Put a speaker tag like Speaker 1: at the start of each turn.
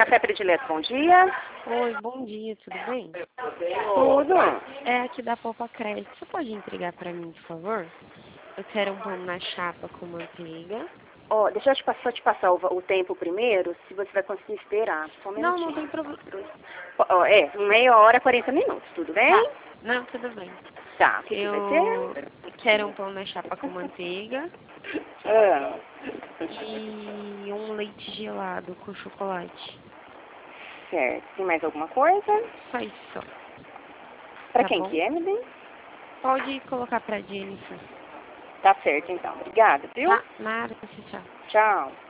Speaker 1: Café Predileto, bom dia.
Speaker 2: Oi, bom dia, tudo bem?
Speaker 1: Tudo.
Speaker 2: É aqui da Poupa Crédito. Você pode entregar para mim, por favor? Eu quero um pão na chapa com manteiga.
Speaker 1: Ó, deixa eu só te passar o tempo primeiro, se você vai conseguir esperar. Só um
Speaker 2: Não, não
Speaker 1: minutinho.
Speaker 2: tem problema.
Speaker 1: Ó, meia hora, 40 minutos, tudo bem?
Speaker 2: Tá. Não, tudo bem.
Speaker 1: Tá, o que vai
Speaker 2: Eu
Speaker 1: ser?
Speaker 2: quero um pão na chapa com manteiga
Speaker 1: Ah,
Speaker 2: e um leite gelado com chocolate.
Speaker 1: certo. Tem mais alguma coisa?
Speaker 2: Só isso, só.
Speaker 1: Pra
Speaker 2: Tá
Speaker 1: quem
Speaker 2: bom?
Speaker 1: que é, me bem?
Speaker 2: Pode colocar pra Jennifer.
Speaker 1: Tá certo, então. Obrigada, viu?
Speaker 2: Tá? Nada, tchau.
Speaker 1: Tchau.